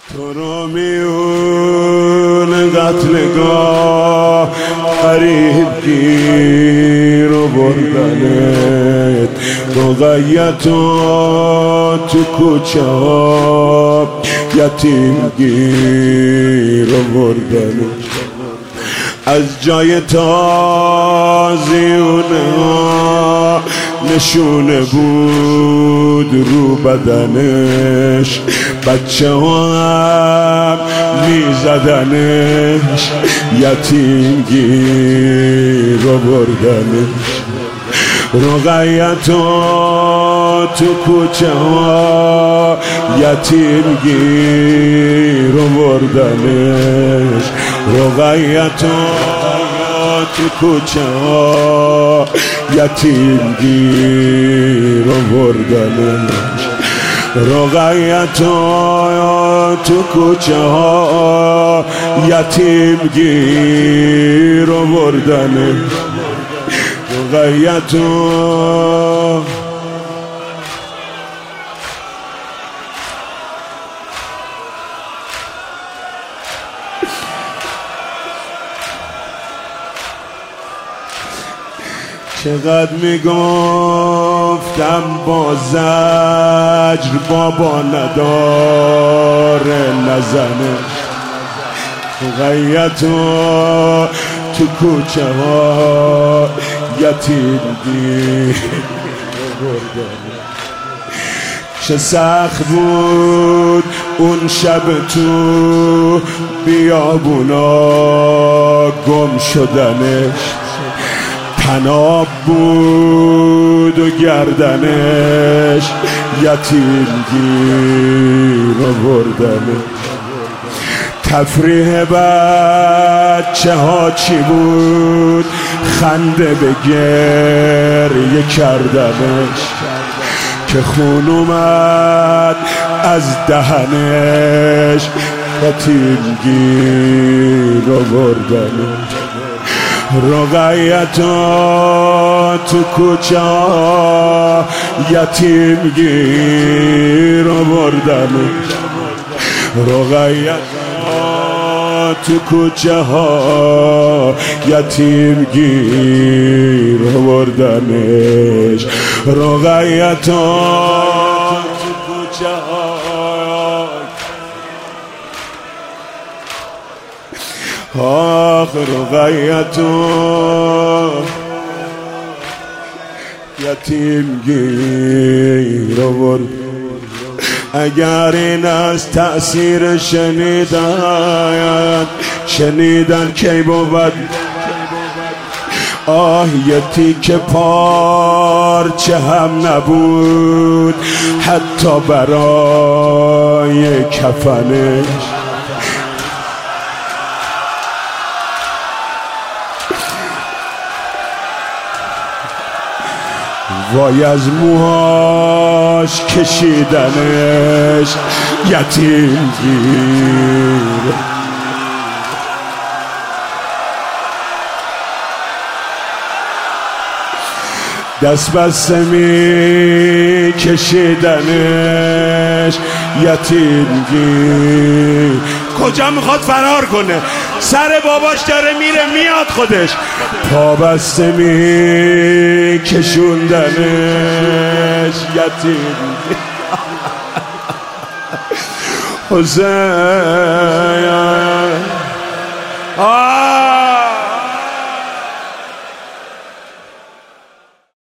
تو رو میون قتلگاه قریب گیر و بردنت، موقعیتو تو کوچه ها یتیم گیر و بردنت، از جای تازیونه ها نشونه بود رو بدنش، بچه ها هم میزدنش، یتیم گیر و بردنش، رقیتو تو کوچه ها یتیم گیر و بردنش، رقیتو تو کوچه ها یتیم گیر و بردنش، رقیتو تو کوچه ها یتیم گیر و بردنش، رقیتو چقدر میگفتم با زجر بابا نداره نزنش، رقیتو تو کوچه ها یتیم گیر بردنش، چه سخت بود اون شب تو بیابونا گم شدنش، تناب بود و گردنش یتیم گیر و بردنش، تفریح بچه ها چی بود خنده به گریه کردنش، که خون اومد از دهنش یتیم گیر و بردنش، رقیتو تو کوچه ها یتیم گیر و بردنش، رقیتو تو کوچه ها یتیم گیر و بردنش، رقیتو تو کوچه ها آخ رقیتو یتیم گیر و بردنش. اگر این از تأثیر شنیدن کی بود آه یه تیکه پارچه هم نبود حتی برای کفنش، وای از موهاش کشیدنش یتیم گیر، دست بسته می کشیدنش یتیم گیر، کجا میخواد فرار کنه؟ سر باباش داره میره میاد خودش، پا بسته می کشوندنش یتیم گیر، حسین